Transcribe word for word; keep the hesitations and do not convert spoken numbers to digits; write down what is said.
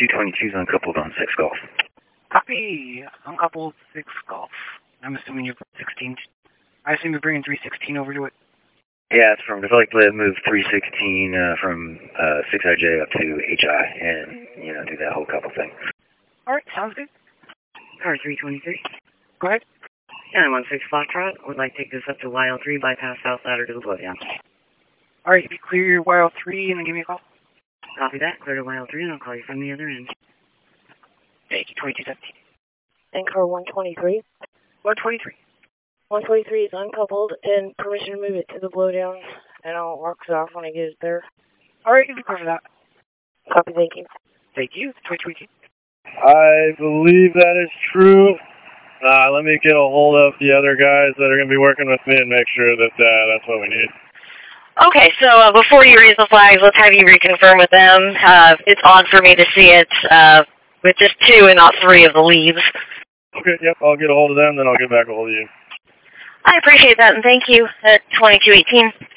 two twenty-two's uncoupled on six Golf. Copy. Uncoupled six Golf. I'm assuming you're sixteen. I assume you're bringing three sixteen over to it. Yeah, it's from, I'd like to move three sixteen uh, from uh, six I J up to H I and, you know, do that whole couple thing. All right, sounds good. Car three twenty-three. Go ahead. nine one six Foxtrot. Would like to take this up to Y L three, bypass South Ladder to the blowdown. All right, if you clear your Y L three and then give me a call. Copy that. Clear to Y L three, and I'll call you from the other end. Thank you, twenty-two seventeen. And car one twenty-three. one twenty-three. one twenty-three is uncoupled and permission to move it to the blowdown, and I'll mark it off when I get it there. All right, you can cover that. Copy, thank you. Thank you, twenty twenty-two. I believe that is true. Uh, let me get a hold of the other guys that are going to be working with me and make sure that uh, that's what we need. Okay, so uh, before you raise the flags, let's have you reconfirm with them. Uh, it's odd for me to see it uh, with just two and not three of the leads. Okay, yep, I'll get a hold of them, then I'll get back a hold of you. I appreciate that, and thank you at twenty-two eighteen.